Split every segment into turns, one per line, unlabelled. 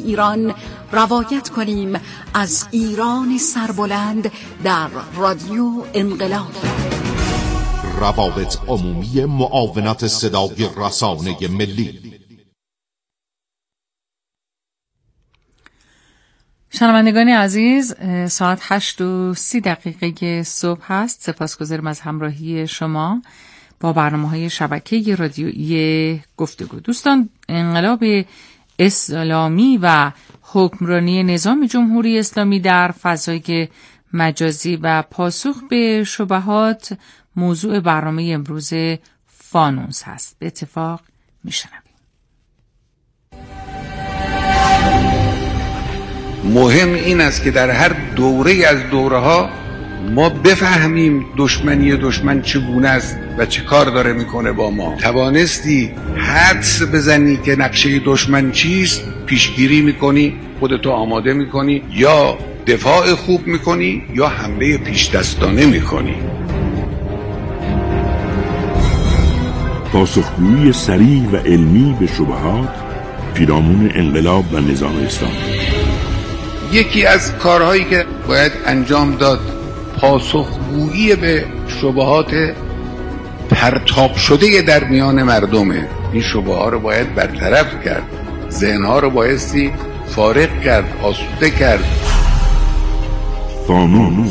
ایران روایت کنیم از ایران سربلند در رادیو انقلاب.
روابط عمومی معاونت صدای رسانه ملی.
شنوندگان عزیز، ساعت 8:30 صبح هست. سپاسگزارم از همراهی شما با برنامه‌های شبکه رادیویی گفتگو. دوستان، انقلاب اسلامی و حکمرانی نظام جمهوری اسلامی در فضای مجازی و پاسخ به شبهات موضوع برنامه امروز فانوس هست. به اتفاق میشنویم.
مهم این است که در هر دوره از دوره‌ها ما بفهمیم دشمن چگونه است و چه کار داره میکنه با ما. توانستی حدس بزنی که نقشه دشمن چیست، پیشگیری میکنی، خودتو آماده میکنی، یا دفاع خوب میکنی یا حمله پیش دستانه میکنی.
پاسخگویی سریع و علمی به شبهات پیرامون انقلاب و نظام اسلامی.
یکی از کارهایی که باید انجام داد پاسخگویی به شبهات پرتاب شده در میان مردمه. این شبهات رو باید برطرف کرد، ذهنها رو بایستی فارغ کرد، آسوده کرد.
فانوس.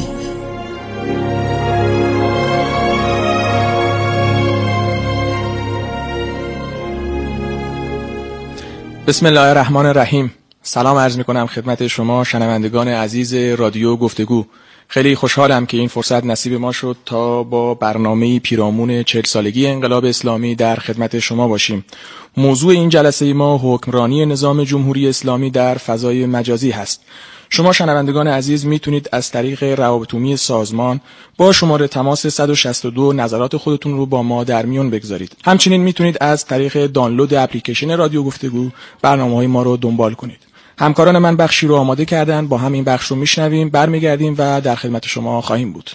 بسم الله الرحمن الرحیم. سلام عرض میکنم خدمت شما شنوندگان عزیز رادیو گفتگو. خیلی خوشحالم که این فرصت نصیب ما شد تا با برنامه پیرامون 40 سالگی انقلاب اسلامی در خدمت شما باشیم. موضوع این جلسه ما حکمرانی نظام جمهوری اسلامی در فضای مجازی هست. شما شنوندگان عزیز میتونید از طریق روابط عمومی سازمان با شماره تماس 162 نظرات خودتون رو با ما در میون بگذارید. همچنین میتونید از طریق دانلود اپلیکیشن رادیو گفتگو برنامه‌های ما رو دنبال کنید. همکاران من بخشی رو آماده کردن، با هم این بخش رو میشنویم، برمیگردیم و در خدمت شما خواهیم بود.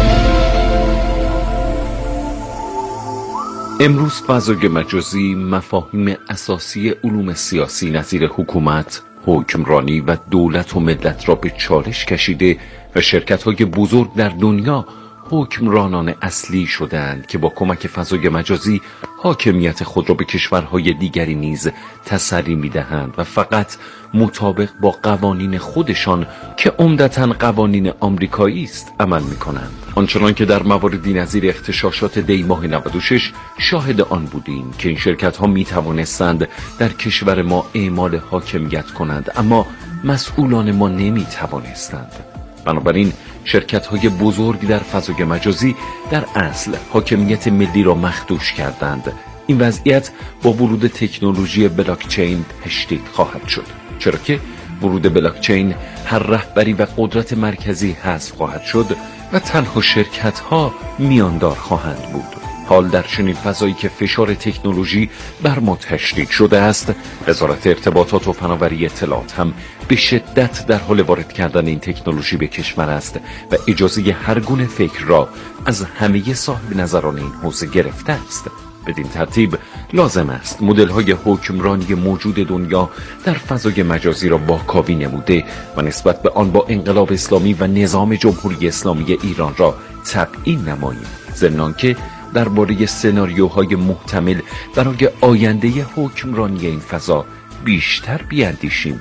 امروز فضای مجازی مفاهیم اساسی علوم سیاسی نظیر حکومت، حکمرانی و دولت و ملت را به چالش کشیده و شرکت‌های بزرگ در دنیا حکمرانان اصلی شدند که با کمک فضای مجازی حاکمیت خود را به کشورهای دیگری نیز تسری می‌دهند و فقط مطابق با قوانین خودشان که عمدتاً قوانین آمریکایی است عمل می‌کنند. آنچنان که در مواردی نظیر اغتشاشات دی ماه 96 شاهد آن بودیم که این شرکت‌ها می‌توانستند در کشور ما اعمال حاکمیت کنند، اما مسئولان ما نمی‌توانستند. بنابراین شرکت‌های بزرگ در فضای مجازی در اصل حاکمیت ملی را مخدوش کردند. این وضعیت با ورود تکنولوژی بلاکچین تشدید خواهد شد، چرا که ورود بلاکچین هر رهبری و قدرت مرکزی حذف خواهد شد و تنها شرکت‌ها میاندار خواهند بود. حال در چنین فضایی که فشار تکنولوژی بر ما تشدید شده است، وزارت ارتباطات و فناوری اطلاعات هم به شدت در حال وارد کردن این تکنولوژی به کشور است و اجازه هر گونه فکر را از همه صاحب نظران این حوزه گرفته است. بدین ترتیب لازم است مدل‌های حکمرانی موجود دنیا در فضای مجازی را واکاوی نموده و نسبت به آن با انقلاب اسلامی و نظام جمهوری اسلامی ایران را تبیین نماییم، ضمن که درباره سناریوهای محتمل برای آینده حکمرانی این فضا بیشتر بیاندیشیم.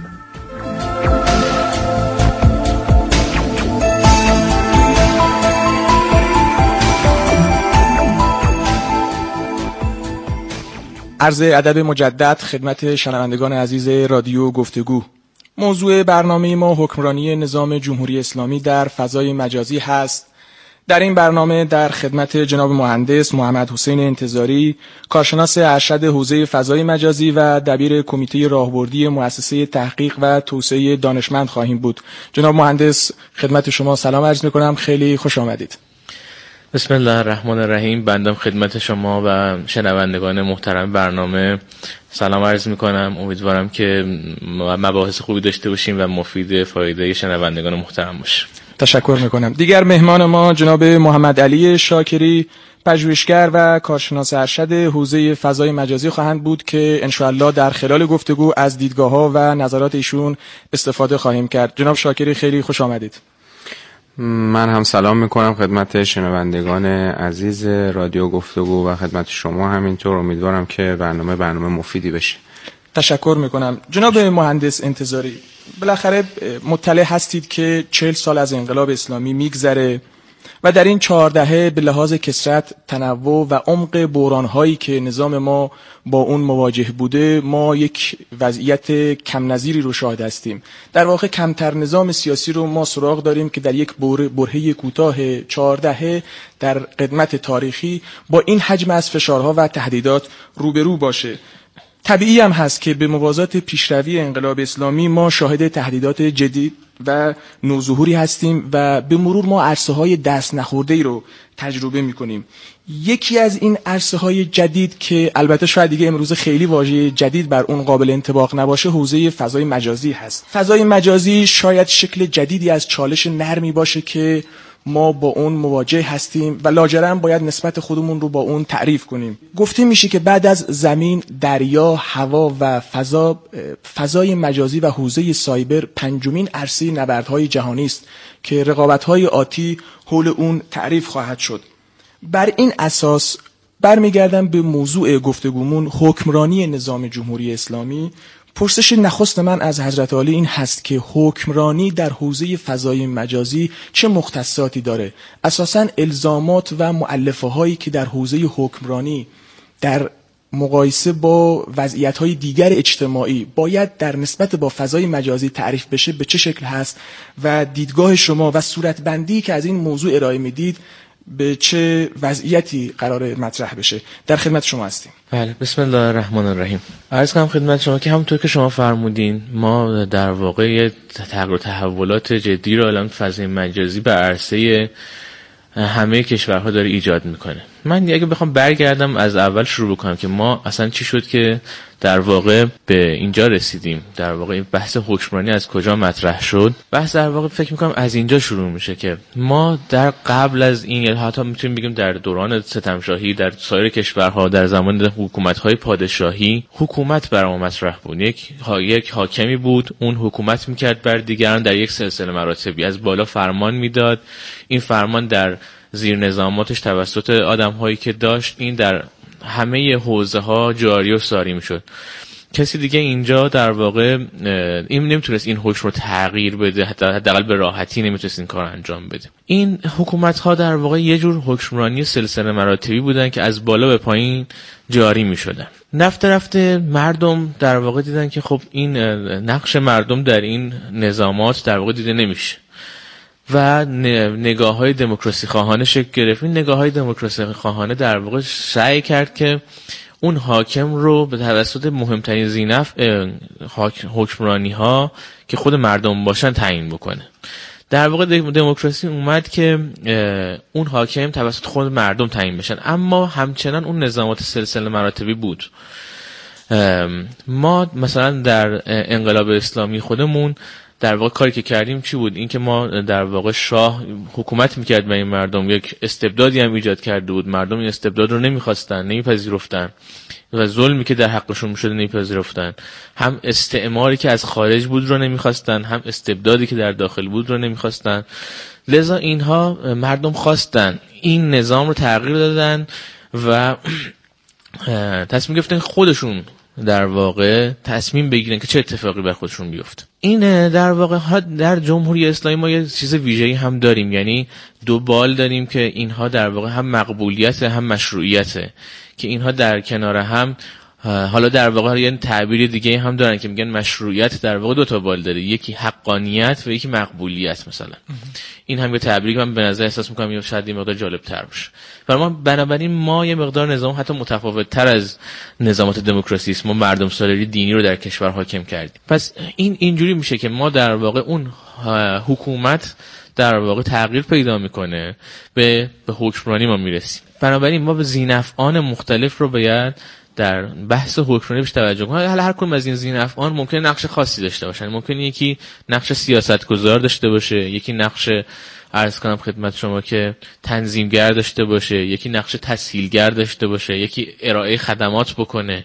عرض ادب مجدد خدمت شنوندگان عزیز رادیو گفتگو. موضوع برنامه ما حکمرانی نظام جمهوری اسلامی در فضای مجازی هست. در این برنامه در خدمت جناب مهندس محمد حسین انتظاری، کارشناس ارشد حوزه فضای مجازی و دبیر کمیته راهبردی مؤسسه تحقیق و توسعه دانشمند خواهیم بود. جناب مهندس، خدمت شما سلام عرض می‌کنم، خیلی خوش آمدید.
بسم الله الرحمن الرحیم. بنده خدمت شما و شنوندگان محترم برنامه سلام عرض میکنم. امیدوارم که مباحث خوبی داشته باشیم و مفید فایده شنوندگان محترم باشه.
تشکر میکنم. دیگر مهمان ما جناب محمد علی شاکری، پژوهشگر و کارشناس ارشد حوزه فضای مجازی خواهند بود که انشاءالله در خلال گفتگو از دیدگاه‌ها و نظرات ایشون استفاده خواهیم کرد. جناب شاکری خیلی خوش آمدید.
من هم سلام میکنم خدمت شنوندگان عزیز رادیو گفتگو و خدمت شما همینطور. امیدوارم که برنامه مفیدی بشه. تشکر میکنم. جناب مهندس انتظاری، بالاخره مطلع هستید که 40 سال از انقلاب اسلامی میگذره و در این 4 دهه به لحاظ کثرت، تنوع و عمق بحران‌هایی که نظام ما با اون مواجه بوده، ما یک وضعیت کم نظیری رو شاهد هستیم. در واقع کمتر نظام سیاسی رو ما سراغ داریم که در یک برهه کوتاه 4 دهه در قدمت تاریخی با این حجم از فشارها و تهدیدات روبرو باشه. طبیعی هم هست که به موازات پیشروی انقلاب اسلامی ما شاهد تهدیدات جدید و نوظهوری هستیم و به مرور ما عرصه‌های دست نخورده‌ای رو تجربه می‌کنیم. یکی از این عرصه‌های جدید که البته شاید دیگه امروز خیلی واژه جدید بر اون قابل انطباق نباشه، حوزه فضای مجازی هست. فضای مجازی شاید شکل جدیدی از چالش نرمی باشه که ما با اون مواجه هستیم و لاجرم باید نسبت خودمون رو با اون تعریف کنیم. گفته میشه که بعد از زمین، دریا، هوا و فضای مجازی و حوزه سایبر 5مین عرصه نبردهای جهانی است که رقابت‌های آتی حول اون تعریف خواهد شد. بر این اساس برمیگردم به موضوع گفتگومون، حکمرانی نظام جمهوری اسلامی. پرسش نخست من از حضرت عالی این هست که حکمرانی در حوزه فضای مجازی چه مختصاتی داره؟ اساساً الزامات و مؤلفه هایی که در حوزه حکمرانی در مقایسه با وضعیت‌های دیگر اجتماعی باید در نسبت با فضای مجازی تعریف بشه به چه شکل هست و دیدگاه شما و صورتبندی که از این موضوع ارائه میدید به چه وضعیتی قرار مطرح بشه؟ در خدمت شما هستیم.
بله، بسم الله الرحمن الرحیم. عرض کنم خدمت شما که همونطور که شما فرمودین، ما در واقع تغییر و تحولات جدی رو الان فضای مجازی به عرصه همه کشورها داره ایجاد میکنه. من اگه بخوام برگردم از اول شروع بکنم که ما اصلا چی شد که در واقع به اینجا رسیدیم، در واقع این بحث حکمرانی از کجا مطرح شد. بحث در واقع فکر میکنم از اینجا شروع میشه که ما در قبل از این، یعنی حتی میتونیم بگیم در دوران ستمشاهی در سایر کشورها در زمان حکومت‌های پادشاهی، حکومت بر ما مطرح بود. یک حاکمی بود، اون حکومت میکرد بر دیگران در یک سلسله مراتبی، از بالا فرمان میداد. این فرمان در زیر نظاماتش توسط آدم‌هایی که داشت این در همه حوزه‌ها جاری و ساری میشد. کسی دیگه اینجا در واقع این نمیتونست این حکم رو تغییر بده، حداقل به راحتی نمیتونست این کار انجام بده. این حکومت‌ها در واقع یه جور حکمرانی سلسله مراتبی بودن که از بالا به پایین جاری میشدن. رفته مردم در واقع دیدن که خب این نقش مردم در این نظامات در واقع دیده نمیشه و نگاه‌های دموکراسی خواهانه شکل گرفت. این نگاه‌های دموکراسی خواهانه در واقع سعی کرد که اون حاکم رو به توسط مهمترین زینف حکمرانی‌ها که خود مردم باشن تعیین بکنه. در واقع دموکراسی اومد که اون حاکم توسط خود مردم تعیین بشن، اما همچنان اون نظامات سلسله مراتبی بود. ما مثلا در انقلاب اسلامی خودمون در واقع کاری که کردیم چی بود؟ این که ما در واقع شاه حکومت میکرد به این مردم، یک استبدادی هم ایجاد کرده بود. مردم این استبداد رو نمیخواستن، نمیپذیرفتن و ظلمی که در حقشون میشد نمیپذیرفتن. هم استعماری که از خارج بود رو نمیخواستن، هم استبدادی که در داخل بود رو نمیخواستن. لذا اینها مردم خواستن این نظام رو تغییر دادن و تصمیم گرفتن خودشون در واقع تصمیم بگیرن که چه اتفاقی بر خودشون بیفته. این در واقع در جمهوری اسلامی ما یه چیز ویژه‌ای هم داریم، یعنی دو بال داریم که اینها در واقع هم مقبولیت هم مشروعیت، که اینها در کنار هم حالا در واقع یه تعبیر دیگه هم دارن که میگن مشروعیت در واقع دو تا بال داره، یکی حقانیت و یکی مقبولیت مثلا. این هم یه تعبیری که من به نظر احساس می‌کنم شاید این مقدار جالب تر باشه. بنابراین ما یه مقدار نظام حتی متفاوت تر از نظامات دموکراسی است. ما مردم سالاری دینی رو در کشور حاکم کردیم. پس اینجوری میشه که ما در واقع اون حکومت در واقع تغییر پیدا میکنه، به حکمرانی ما میرسیم. بنابراین ما به ذینفعان مختلف رو باید در بحث حکمرانی بهش توجه کنیم. حالا هر کدوم از این ذی‌نفعان ممکنه نقش خاصی داشته باشن. ممکنه یکی نقش سیاستگزار داشته باشه، یکی نقش عرض کنم خدمت شما که تنظیمگر داشته باشه، یکی نقش تسهیلگر داشته باشه، یکی ارائه خدمات بکنه.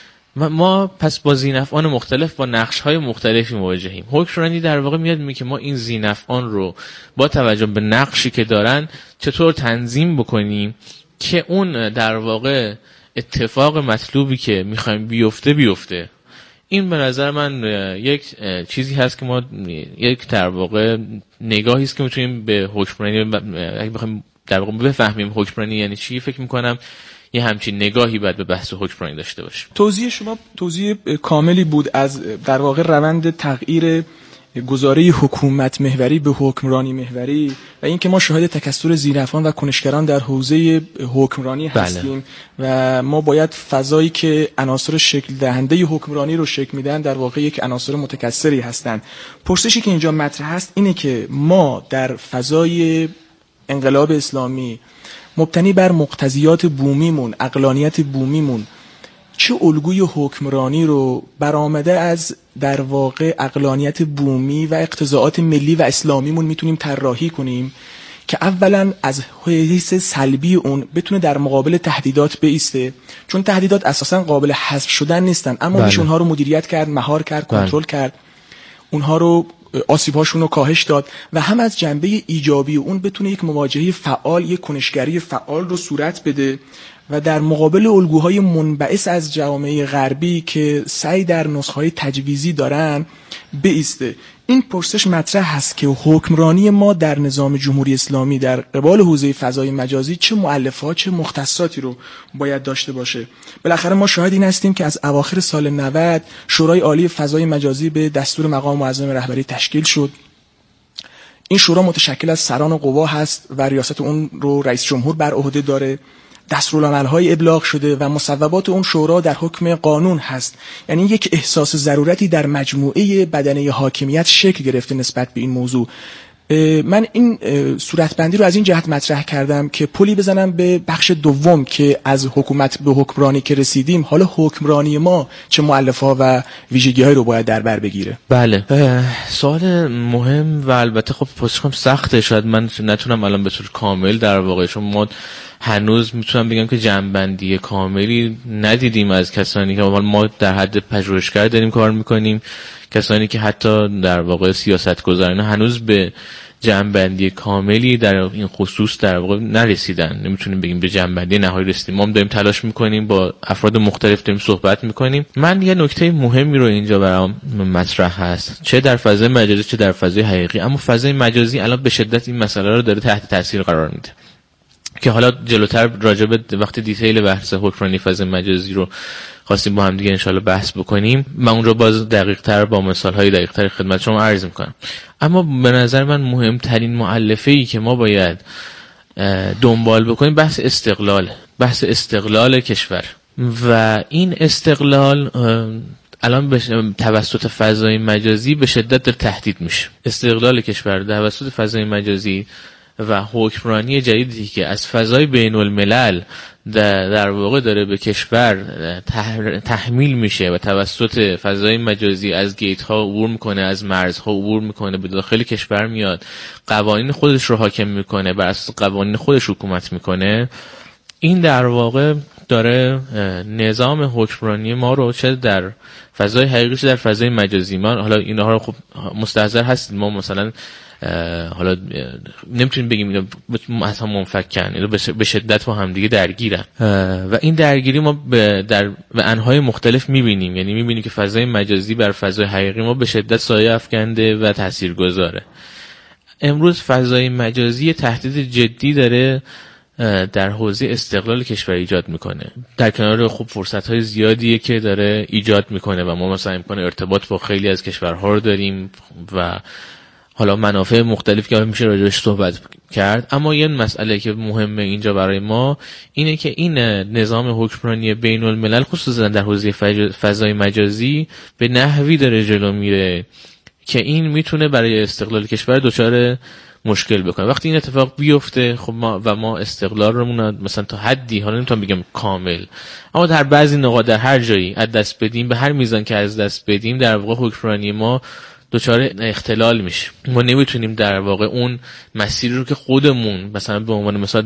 ما پس با ذی‌نفعان مختلف با نقش‌های مختلفی مواجهیم. حکمرانی در واقع میاد میگه که ما این ذی‌نفعان رو با توجه به نقشی که دارن چطور تنظیم بکنیم که اون در واقع اتفاق مطلوبی که میخوایم بیفته. این به نظر من یک چیزی هست که ما یک در واقع نگاهی است که میتونیم به حکمرانی اگه بخوایم در واقع بفهمیم حکمرانی یعنی چی، فکر میکنم یه همچین نگاهی باید به بحث حکمرانی داشته باشیم.
توضیح شما توضیح کاملی بود از در واقع روند تغییر گذاره حکومت محوری به حکمرانی محوری و اینکه ما شاهد تکثر ذی‌نفعان و کنشگران در حوزه حکمرانی هستیم و ما باید فضایی که عناصر شکل دهنده حکمرانی رو شکل میدن در واقع یک عناصر متکثری هستند. پرسشی که اینجا مطرح هست اینه که ما در فضای انقلاب اسلامی مبتنی بر مقتضیات بومیمون، عقلانیت بومیمون، چه الگوی حکمرانی رو برآمده از در واقع عقلانیت بومی و اقتضاعات ملی و اسلامیمون میتونیم طراحی کنیم که اولا از حیث سلبی اون بتونه در مقابل تهدیدات بایسته، چون تهدیدات اساسا قابل حذف شدن نیستن اما میشه اونها رو مدیریت کرد، مهار کرد، کنترل کرد، اونها رو آسیب‌هاشون رو کاهش داد و هم از جنبه ایجابی اون بتونه یک مواجهه فعال، یک کنشگری فعال رو صورت بده و در مقابل الگوهای منبعث از جامعه غربی که سعی در نسخه‌های تجویزی دارن بایسته. این پرسش مطرح هست که حکمرانی ما در نظام جمهوری اسلامی در قبال حوزه فضای مجازی چه مؤلفه‌ها، چه مختصاتی رو باید داشته باشه. بالاخره ما شاهد این هستیم که از اواخر سال 90 شورای عالی فضای مجازی به دستور مقام معظم رهبری تشکیل شد. این شورا متشکل از سران قوا هست و ریاست اون رو رئیس جمهور بر عهده داره. دستورالعمل‌های ابلاغ شده و مصوبات اون شورا در حکم قانون هست. یعنی یک احساس ضرورتی در مجموعه بدنه حاکمیت شکل گرفته نسبت به این موضوع. من این صورتبندی رو از این جهت مطرح کردم که پلی بزنم به بخش دوم که از حکومت به حکمرانی که رسیدیم، حالا حکمرانی ما چه مؤلفه‌ها و ویژگی‌هایی رو باید در بر بگیره.
بله، سوال مهم و البته خب پاسخم سخته، شاید من نتونم الان به طور کامل در واقع، چون ما هنوز میتونم بگم که جنبندی کاملی ندیدیم از کسانی که ما در حد پژوهشگر داریم کار میکنیم، کسانی که حتی در واقع سیاستگزاران هنوز به جنبندی کاملی در این خصوص در واقع نرسیدن. نمیتونیم بگیم به جنبندی نهایی رسیدیم. ما داریم تلاش میکنیم، با افراد مختلف داریم صحبت میکنیم. من یه نکته مهمی رو اینجا برام مطرح هست، چه در فضای مجازی چه در فضای حقیقی، اما فضای مجازی الان به شدت این مسئله رو داره تحت تاثیر قرار میده که حالا جلوتر راجع به وقتی دیتیل بحث حکمرانی فضای مجازی رو خواستیم با هم دیگه انشالله بحث بکنیم، من اون رو باز دقیق تر با مثال‌های دقیق تر خدمت شما عرض میکنم. اما به نظر من مهمترین مؤلفه‌ای که ما باید دنبال بکنیم بحث استقلال کشور و این استقلال الان توسط فضای مجازی به شدت در تهدید میشه. استقلال کشور توسط فضای مجازی و حکمرانی جدیدی که از فضای بین الملل در واقع داره به کشور تحمیل میشه و توسط فضای مجازی از گیت ها عبور میکنه، از مرزها عبور میکنه، به داخل کشور میاد، قوانین خودش رو حاکم میکنه، بر اساس قوانین خودش حکومت میکنه. این در واقع داره نظام حکمرانی ما رو چه در فضای حقیقی چه در فضای مجازی، ما حالا اینها رو خب مستحضر هستیم، ما مثلا حالا نمیتونیم بگیم اصلا منفکن، اینا به شدت با هم دیگه درگیرن و این درگیری ما در انهای مختلف میبینیم. یعنی میبینیم که فضای مجازی بر فضای حقیقی ما به شدت سایه افکنده و تاثیرگذاره. امروز فضای مجازی تهدید جدی داره در حوزه استقلال کشور ایجاد میکنه، در کنار خب فرصت‌های زیادیه که داره ایجاد میکنه و ما مثلا امکان ارتباط با خیلی از کشورها رو داریم و حالا منافع مختلف که میشه راجعش صحبت کرد. اما یه مسئله که مهمه اینجا برای ما اینه که این نظام حکمرانی بین الملل خصوصا در حوزه فضای مجازی به نحوی داره جلو میره که این میتونه برای استقلال کشور دچار مشکل بکنه. وقتی این اتفاق بیفته خب ما استقلالمون مثلا تا حدی، حالا نمیتونم بگم کامل، اما در بعضی نقاط در هر جایی از دست بدیم، به هر میزان که از دست بدیم در واقع حکمرانی ما دچار اختلال میشه. ما نمیتونیم در واقع اون مسیری رو که خودمون مثلا به عنوان مثلا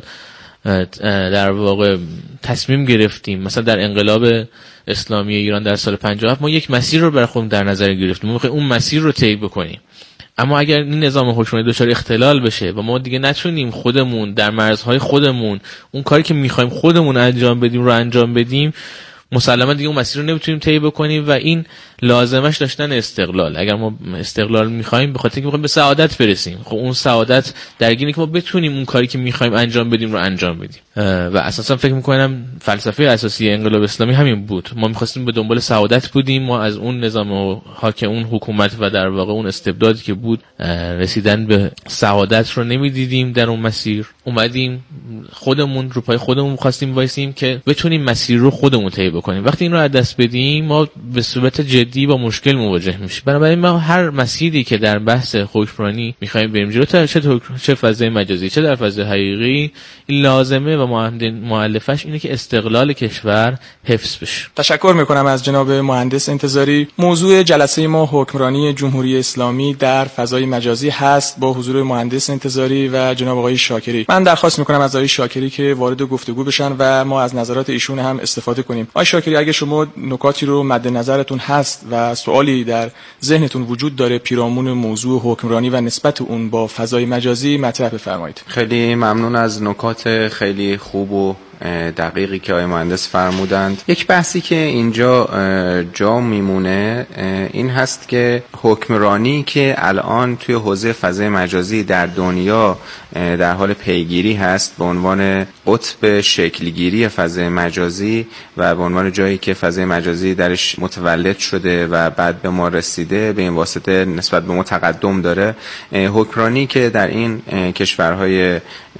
در واقع تصمیم گرفتیم، مثلا در انقلاب اسلامی ایران در سال 57 ما یک مسیر رو برای خودمون در نظر گرفتیم، ما می‌خوایم اون مسیر رو طی بکنیم. اما اگر این نظام حکمرانی دچار اختلال بشه و ما دیگه نتونیم خودمون در مرزهای خودمون اون کاری که می‌خوایم خودمون انجام بدیم رو انجام بدیم، مسلما دیگه اون مسیر رو نمیتونیم طی بکنیم و این لازمش داشتن استقلال. اگر ما استقلال می‌خوایم به خاطر اینکه می‌خوایم به سعادت برسیم، خب اون سعادت درگیره که ما بتونیم اون کاری که می‌خوایم انجام بدیم رو انجام بدیم. و اساسا فکر می‌کنم فلسفه اساسی انقلاب اسلامی همین بود. ما می‌خواستیم به دنبال سعادت بودیم، ما از اون نظام حاکم، اون حکومت و در واقع اون استبدادی که بود رسیدن به سعادت رو نمی‌دیدیم. در اون مسیر اومدیم خودمون رو پای خودمون خواستیم وایسیم که بتونیم مسیر رو خودمون طی بکنیم. وقتی این رو از دست بدیم ما به صورت جدی با مشکل مواجه میشیم. بنابراین ما هر مسیری که در بحث حکمرانی می‌خوایم بریم جلو، چه فضای مجازی چه در فضای حقیقی، این لازمه و مؤلفش اینه که استقلال کشور حفظ بشه.
تشکر میکنم از جناب مهندس انتظاری. موضوع جلسه ما حکمرانی جمهوری اسلامی در فضای مجازی هست با حضور مهندس انتظاری و جناب آقای شاکری. من درخواست میکنم از آقای شاکری که وارد گفتگو بشن و ما از نظرات ایشون هم استفاده کنیم. آقای شاکری، اگه شما نکاتی رو مد نظرتون هست و سوالی در ذهنتون وجود داره پیرامون موضوع حکمرانی و نسبت اون با فضای مجازی مطرح بفرمایید.
خیلی ممنون از نکات خیلی خوب و دقیقی که آقای مهندس فرمودند. یک بحثی که اینجا جا میمونه این هست که حکمرانی که الان توی حوزه فضای مجازی در دنیا در حال پیگیری هست به عنوان قطب شکلگیری فضای مجازی و به عنوان جایی که فضای مجازی درش متولد شده و بعد به ما رسیده، به این واسطه نسبت به ما تقدم داره، حکمرانی که در این کشورهای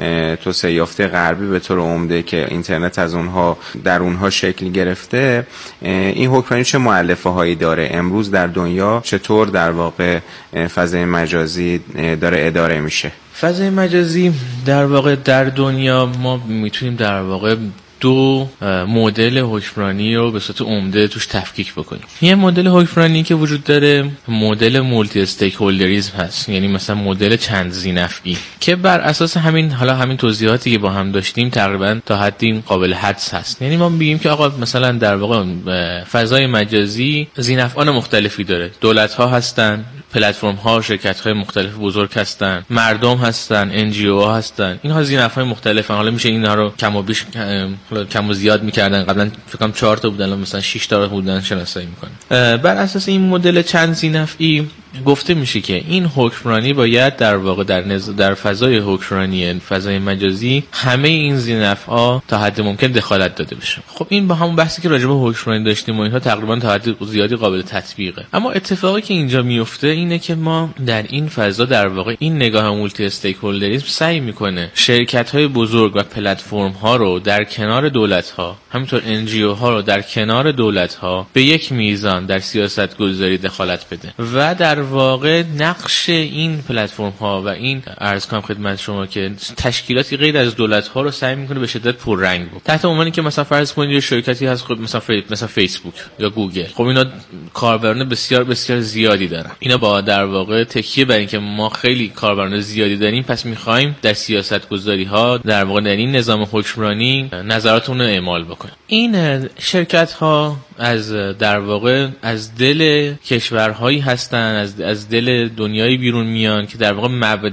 توسعه یافته غربی به طور عمده که اینترنت از اونها در اونها شکل گرفته، این حکمرانی چه مؤلفه هایی داره، امروز در دنیا چطور در واقع فضای مجازی داره اداره میشه؟
فضای مجازی در واقع در دنیا ما میتونیم در واقع دو مدل حکمرانی رو به صورت عمده توش تفکیک بکنیم. یه مدل حکمرانی که وجود داره مدل مولتی استیک هولدریسم هست، یعنی مثلا مدل چند ذینفعی که بر اساس همین توضیحاتی که با هم داشتیم تقریبا تا حدی قابل حدس هست. یعنی ما میگیم که آقا مثلا در واقع فضای مجازی ذینفعان مختلفی داره، دولت ها هستن، پلتفرم ها، شرکت های مختلف بزرگ هستن، مردم هستن، NGO ها هستن. اینها ذینفع های مختلفن. حالا میشه اینها رو کم و بیش کم و زیاد میکردن، قبلا فکر کنم 4 تا بودن مثلا 6 تا بودن شناسایی میکنن. بر اساس این مدل چند ذینفعی گفته میشه که این حکمرانی باید در واقع در فضای حکمرانی فضای مجازی همه این ذینفع‌ها تا حد ممکن دخالت داده بشه. خب این با همون بحثی که راجع به حکمرانی داشتیم و اینها تقریبا تا حد زیادی قابل تطبیقه. اما اتفاقی که اینجا میفته اینه که ما در این فضا در واقع این نگاه مولتی استیک هولدریسم سعی میکنه شرکت‌های بزرگ و پلتفرم‌ها رو در کنار دولت‌ها، همینطور NGO ها رو در کنار دولت‌ها به یک میزان در سیاست‌گذاری دخالت بده و در واقع نقش این پلتفرم ها و این عرض کنم خدمت شما که تشکیلاتی غیر از دولت ها رو سعی میکنه به شدت پررنگ بود. تحت عنوانی که مثلا فرض کنید یه شرکتی هست خب مثلا فیسبوک یا گوگل، خب اینا کاربران بسیار بسیار زیادی دارن. اینا با در واقع تکیه بر اینکه ما خیلی کاربران زیادی داریم، پس میخوایم در سیاست گذاری ها در واقع در این نظام حکمرانی نظراتمون رو اعمال بکنیم. این شرکت ها از در واقع از دل کشورهایی هستن، از دل دنیای بیرون میان که در واقع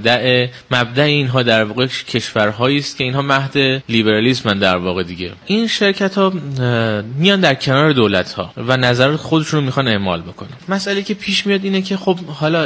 مبدأ اینها در واقع کشورهایی است که اینها مهد لیبرالیسمن. در واقع دیگه این شرکت ها میان در کنار دولت ها و نظرات خودشون رو میخوان اعمال بکنن. مسئله که پیش میاد اینه که خب حالا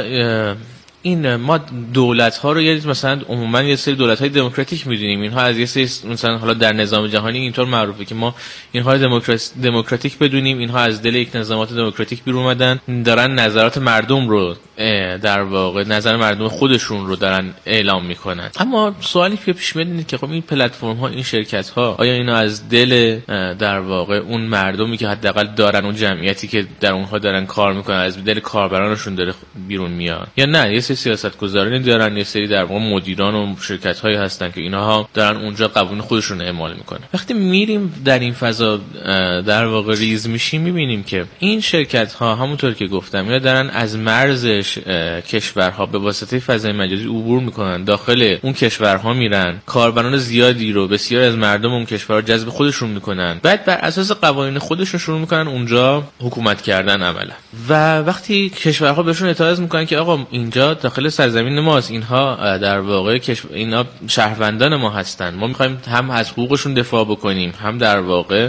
این ما دولت ها رو مثلا عموما یه سری دولت های دموکراتیک میدونیم، اینها از یه سری مثلا حالا در نظام جهانی اینطور معروفه که ما اینها دموکراتیک بدونیم، اینها از دل یک نظامات دموکراتیک بیرون اومدن، دارن نظرات مردم رو در واقع نظر مردم خودشون رو دارن اعلام میکنن. اما سوالی که پیش میاد اینه که خب این پلتفرم ها، این شرکت ها، آیا اینا از دل در واقع اون مردمی که حداقل دارن، اون جمعیتی که در اونها دارن کار میکنن، از دل کاربرانشون داره بیرون میاد، یا نه یه سری سیاستگزارانی دارن، یه سری در واقع مدیران و شرکت هایی هستن که اینها دارن اونجا قوانین خودشون رو اعمال میکنن. وقتی میریم در این فضا در واقع ریز میشیم، میبینیم که این شرکت ها همونطور که گفتم اینا دارن از مرز کشورها به واسطه فضای مجازی عبور میکنن، داخل اون کشورها میرن، کاربران زیادی رو، بسیار از مردم اون کشورها جذب خودشون میکنن، بعد بر اساس قوانین خودشون شروع میکنن اونجا حکومت کردن عملا. و وقتی کشورها بهشون اعتراض میکنن که آقا اینجا داخل سرزمین ماست، اینها در واقع اینا شهروندان ما هستن، ما میخوایم هم از حقوقشون دفاع بکنیم، هم در واقع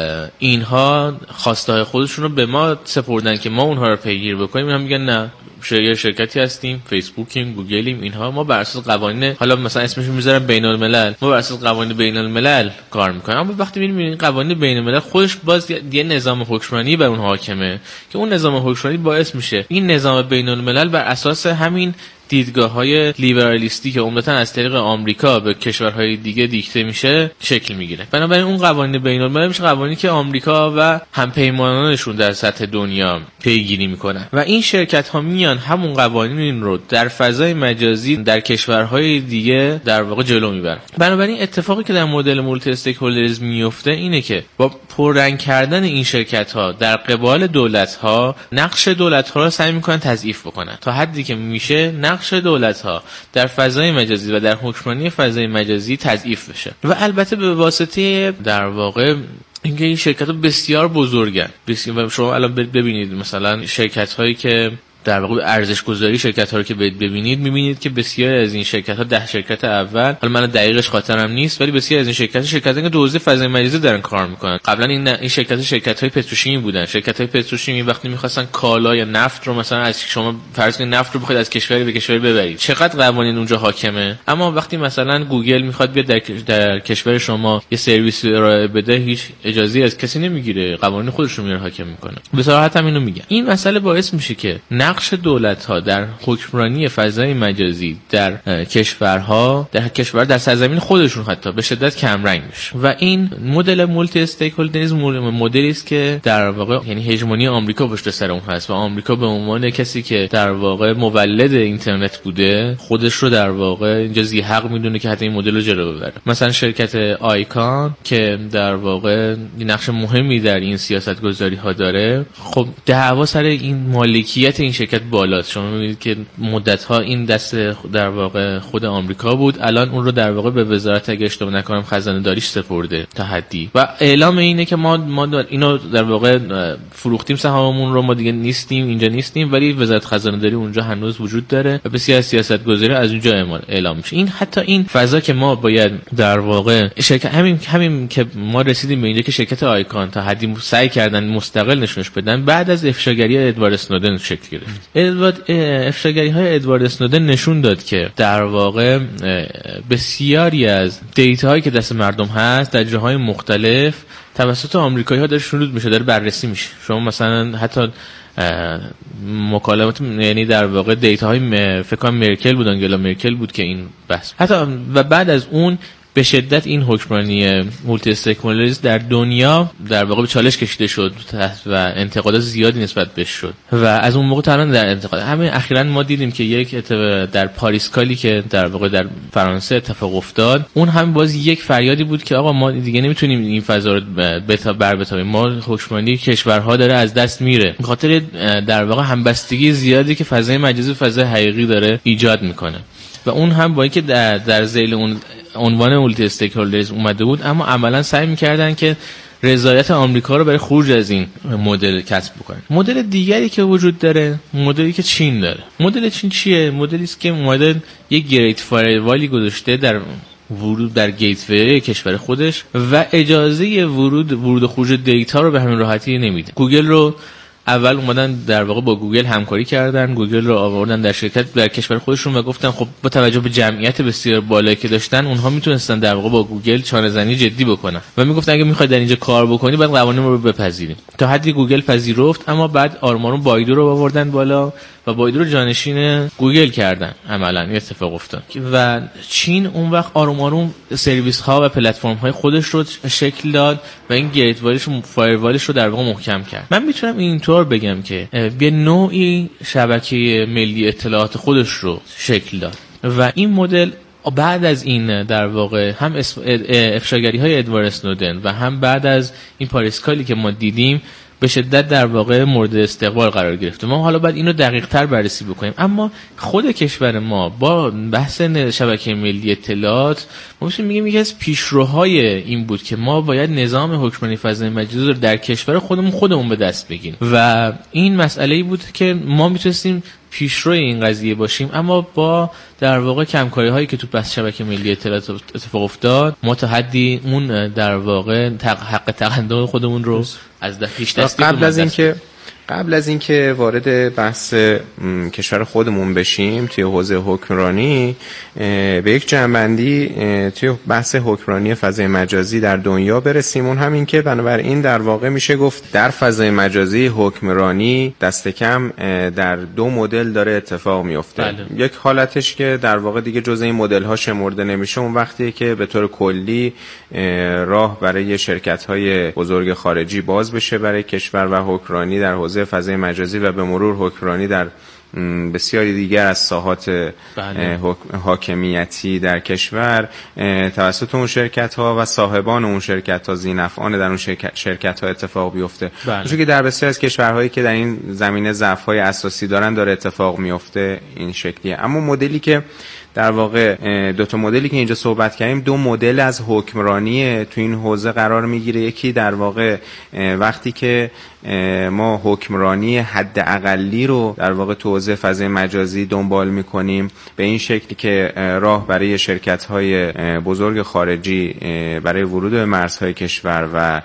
اینها خواستهای خودشون رو به ما سپردن که ما اونها رو پیگیر بکنیم، هم میگن نه، شرکتی هستیم، فیسبوکیم، گوگلیم، اینها ما بر اساس قوانین، حالا مثلا اسمشون میذارن بین الملل، ما بر اساس قوانین بین الملل کار میکنیم. اما وقتی میبینیم قوانین بین الملل خودش باز یه نظام حکمرانی بر اون حاکمه که اون نظام حکمرانی باعث میشه این نظام بین الملل بر اساس همین دیدگاه‌های لیبرالیستی که عمدتاً از طریق آمریکا به کشورهای دیگه دیکته میشه شکل میگیره. بنابراین اون قوانین بین‌المللی میشه قوانینی که آمریکا و همپیمانانشون در سطح دنیا پیگیری میکنن و این شرکت‌ها میان همون قوانین رو در فضای مجازی در کشورهای دیگه در واقع جلو میبرن. بنابراین اتفاقی که در مدل مولتی استیک هولدرز میفته اینه که با پررنگ کردن این شرکت‌ها در قبال دولت‌ها، نقش دولت‌ها رو سعی میکنن تضعیف بکنن تا حدی که میشه نقش دولت‌ها در فضای مجازی و در حکمرانی فضای مجازی تضعیف بشه. و البته به واسطه در واقع اینکه این شرکت‌ها بسیار بزرگن. بسیار شما الان ببینید مثلا شرکت‌هایی که در واقع ارزش گذاری شرکت‌ها رو که ببینید، می‌بینید که بسیار از این شرکت‌ها 10 شرکت اول، حالا من دقیقش خاطرم نیست، ولی بسیار از این شرکت‌ها که تو حوزه فضای مجازی دارن کار می‌کنن. قبلا این شرکت‌های پتروشیمی بودن. شرکت‌های پتروشیمی وقتی می‌خواستن کالا یا نفت رو مثلا از شما فرض کنید نفت رو بخواید از کشوری به کشوری ببرید، چقدر قوانین اونجا حاکمه. اما وقتی مثلا گوگل می‌خواد بیاد در کشور شما یه سرویس ارائه بده، هیچ اجازه‌ای از کسی نمی‌گیره، قوانین خودش رو میاره حاکم می‌کنه. به صراحت هم اینو میگم. این مسئله باعث میشه که نقش دولت‌ها در حکمرانی فضای مجازی در کشورها، در سرزمین خودشون حتی به شدت کمرنگ میشه و این مدل مولتی استیک هولدریسم مدلی است که در واقع یعنی هژمونی آمریکا پشت سر اون هست و آمریکا به عنوان کسی که در واقع مولد اینترنت بوده، خودش رو در واقع اینجا ذی حق میدونه که حتی این مدل رو جلو ببره. مثلا شرکت آیکان که در واقع نقش مهمی در این سیاست‌گذاری‌ها داره، خب دعوا سر این مالکیت این شرکت بالاست. شما می‌بینید که مدت‌ها این دست در واقع خود آمریکا بود، الان اون رو در واقع به وزارت اگه اشتباه نکنم خزانه‌داریش سپرده تا حدی و اعلام اینه که ما اینو در واقع فروختیم، سهاممون رو ما دیگه نیستیم، اینجا نیستیم، ولی وزارت خزانه‌داری اونجا هنوز وجود داره و بسیار از سیاست‌گذاری از اونجا اعلام میشه. این حتی این فضا که ما باید در واقع شرکت همین که ما رسیدیم به اینجا که شرکت آیکان تا حدی سعی کردن مستقل نشونش بدن بعد از افشاگری ادوارد اسنودن شکل گرفت. افشاگری‌های ادوارد اسنودن نشون داد که در واقع بسیاری از دیتاهایی که دست مردم هست در جاهای مختلف توسط آمریکایی‌ها داره شنود میشه، داره بررسی میشه. شما مثلا حتی مکالمات، یعنی در واقع دیتاهای فکر کنم مرکل بود، آنگلا مرکل بود که این بحث حتی و بعد از اون به شدت این حکمرانی مولتی استیک هولدرز در دنیا در واقع به چالش کشیده شد و انتقادات زیادی نسبت بهش شد و از اون موقع تا الان در انتقاد. همین اخیراً ما دیدیم که یک در پاریسکالی که در واقع در فرانسه اتفاق افتاد، اون هم باز یک فریادی بود که آقا ما دیگه نمیتونیم این فضا رو بتابیم، ما حکمرانی کشورها داره از دست میره، به خاطر در واقع همبستگی زیادی که فضای مجازی و فضای حقیقی داره ایجاد میکنه و اون هم با اینکه در ذیل اون عنوان مولتی استیک هولدرز اومده بود، اما عملا سعی می‌کردن که رضایت آمریکا رو برای خروج از این مدل کسب بکنن. مدل دیگری که وجود داره، مدلی که چین داره. مدل چین چیه؟ مدلی است که اومده یک گریت فایروالی گذاشته در ورود در گیتوی کشور خودش و اجازه ورود و خروج دیتا رو به همین راحتی نمیده. گوگل رو اول اومدن در واقع با گوگل همکاری کردن، گوگل رو آوردن در شرکت در کشور خودشون و گفتن خب با توجه به جمعیت بسیار بالایی که داشتن اونها میتونستن در واقع با گوگل چانه‌زنی جدی بکنن و میگفتن اگه میخواید در اینجا کار بکنی باید قوانین رو بپذیریم. تا حدی گوگل پذیرفت، اما بعد آرمانو بایدو رو آوردن بالا و بایدو رو جانشین گوگل کردن. عملاً اتفاق افتاد و چین اون وقت آروم آروم سرویس ها و پلتفرم های خودش رو شکل داد و این گیت وایش و فایروالش رو در واقع محکم کرد. من میتونم اینطور بگم که به نوعی شبکه ملی اطلاعات خودش رو شکل داد و این مدل بعد از این در واقع هم افشاگری های ادوارد اسنودن و هم بعد از این پاریسکالی که ما دیدیم به شدت در واقع مورد استقبال قرار گرفته. ما حالا باید اینو دقیق تر بررسی بکنیم، اما خود کشور ما با بحث شبکه ملی اطلاعات ما میگیم یکی از پیشروهای این بود که ما باید نظام حکمرانی فضای مجازی رو در کشور خودمون به دست بگیریم و این مسئله‌ای بود که ما میتونستیم پیشروی این قضیه باشیم، اما با در واقع کمکاری هایی که تو بحث شبکه ملی اطلاعات اتفاق افتاد ما تا حدی اون در واقع حق تقدم خودمون رو از دست
قبل از اینکه وارد بحث کشور خودمون بشیم توی حوزه حکمرانی، به یک جنبندی توی بحث حکمرانی فضای مجازی در دنیا برسیم. اون همین که بنابراین در واقع میشه گفت در فضای مجازی حکمرانی دست کم در دو مدل داره اتفاق میفته.
بله.
یک حالتش که در واقع دیگه جزء این مدل ها شمرده نمیشه، اون وقتیه که به طور کلی راه برای شرکت‌های بزرگ خارجی باز بشه برای کشور و حکمرانی در حوزه فضای مجازی و به مرور حکمرانی در بسیاری دیگر از ساحات حاکمیتی در کشور توسط اون شرکت ها و صاحبان اون شرکت ها ذی‌نفعان در اون شرکت ها اتفاق بیفته. چون که در بسیاری از کشورهایی که در این زمینه ضعف های اساسی دارن داره اتفاق میفته این شکلیه. اما مدلی که در واقع دو تا مدلی که اینجا صحبت کردیم، دو مدل از حکمرانی تو این حوزه قرار میگیره. یکی در واقع وقتی که ما حکمرانی حد اقلی رو در واقع تو حوزه فضای مجازی دنبال میکنیم به این شکلی که راه برای شرکت‌های بزرگ خارجی برای ورود به مرزهای کشور و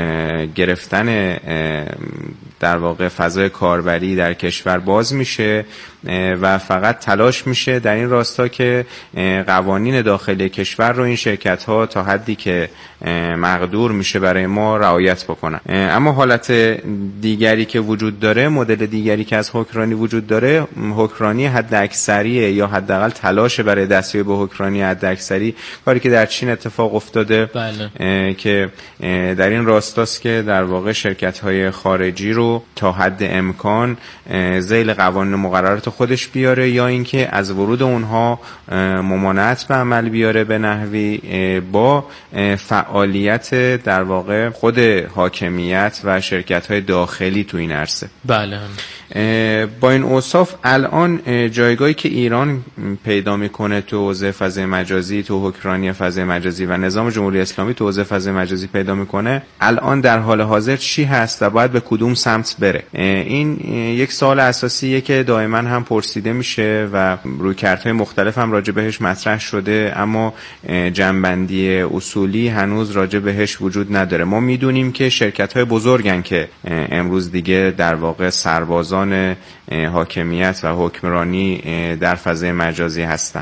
گرفتن در واقع فضای کاربری در کشور باز میشه و فقط تلاش میشه در این راستا که قوانین داخلی کشور رو این شرکت ها تا حدی که مقدور میشه برای ما رعایت بکنن. اما حالت دیگری که وجود داره، مدل دیگری که از حکمرانی وجود داره، حکمرانی حد اکثریه یا حداقل تلاش برای دستیابی به حکمرانی حد اکثری، کاری که در چین اتفاق افتاده.
بله.
که در این راستاست که در واقع شرکت های خارجی رو تا حد امکان ذیل قوانین مقررات خودش بیاره یا اینکه از ورود اونها ممانعت به عمل بیاره به نحوی با فعالیت در واقع خود حاکمیت و شرکت های داخلی تو این عرصه.
بله.
با این اوصاف الان جایگاهی که ایران پیدا میکنه تو حوزه فضای مجازی، تو حکمرانی فضای مجازی و نظام جمهوری اسلامی تو حوزه فضای مجازی پیدا میکنه، الان در حال حاضر چی هست و باید به کدوم سمت بره؟ این یک سوال اساسیه که دائما هم پرسیده میشه و رویکردهای مختلف هم راجع بهش مطرح شده، اما جنبندی اصولی هنوز راجع بهش وجود نداره. ما میدونیم که شرکت‌های بزرگن که امروز دیگه در واقع سربازان حاکمیت و حکمرانی در فضای مجازی هستن.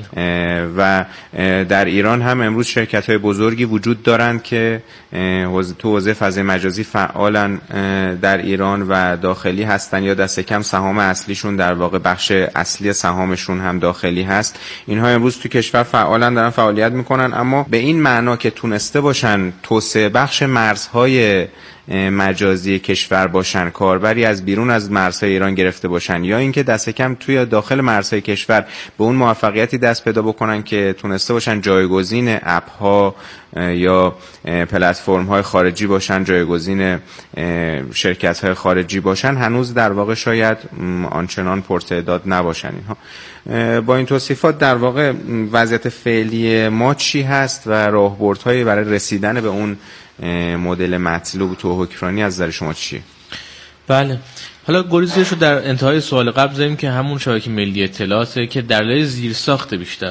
و در ایران هم امروز شرکت‌های بزرگی وجود دارند که تو حوزه فضای مجازی فعالن در ایران و داخلی هستن یا دست کم سهام اصلیشون در واقع بخش اصلی سهامشون هم داخلی هست. اینها امروز تو کشور فعالن، دارن فعالیت میکنن، اما به این معنا که تونسته باشن توسعه بخش مرزهای مجازی کشور باشن، کاربری از بیرون از مرزهای ایران گرفته باشن، یا اینکه دست کم توی داخل مرزهای کشور به اون موفقیتی دست پیدا بکنن که تونسته باشن جایگزین اپ ها یا پلتفرم های خارجی باشن، جایگزین شرکت های خارجی باشن، هنوز در واقع شاید آنچنان پرتعداد نباشن اینها. با این توصیفات در واقع وضعیت فعلی ما چی هست و راهبردهایی برای رسیدن به اون مدل مطلوب تو حکمرانی از نظر شما چیه؟
بله، حالا گریزش رو در انتهای سوال قبل زدیم که همون شبکه ملی اطلاعاته که در لایه زیرساخت بیشتر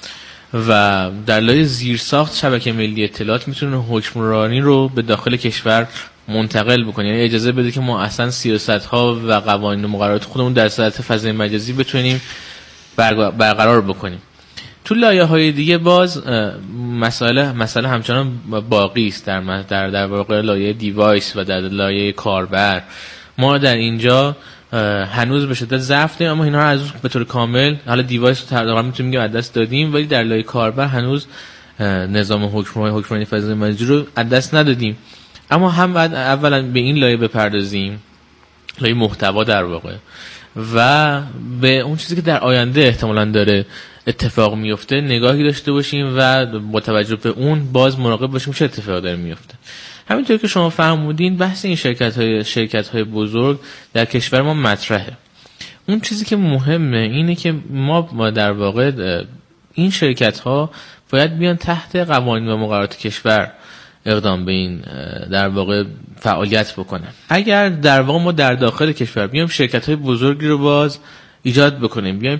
و در لایه زیرساخت شبکه ملی اطلاعات میتونه حکمرانی رو به داخل کشور منتقل بکنه، یعنی اجازه بده که ما اصلا سیاست‌ها و قوانین و مقررات خودمون در سطح فضای مجازی بتونیم برقرار بکنیم. تو لایه‌های دیگه باز مسئله همچنان باقی است. در واقع لایه دیوایس و در لایه کاربر ما در اینجا هنوز به شدت ضعف داریم، اما اینا رو از به طور کامل حالا دیوایس رو تقریبا میتونیم بگیم از دست دادیم، ولی در لایه کاربر هنوز نظام حکمرانی فضای مجازی رو از دست ندادیم. اما هم بعد اولا به این لایه بپردازیم، لایه محتوا در واقع، و به اون چیزی که در آینده احتمالاً داره اتفاق میفته نگاهی داشته باشیم و با توجه به اون باز مراقب باشیم چه اتفاقی داره میفته. همینطور که شما فرمودین بحث این شرکت های بزرگ در کشور ما مطرحه. اون چیزی که مهمه اینه که ما در واقع این شرکت ها باید بیان تحت قوانین و مقررات کشور اقدام به این در واقع فعالیت بکنن. اگر در واقع ما در داخل کشور بیایم شرکت های بزرگی رو باز ایجاد بکنیم، بیایم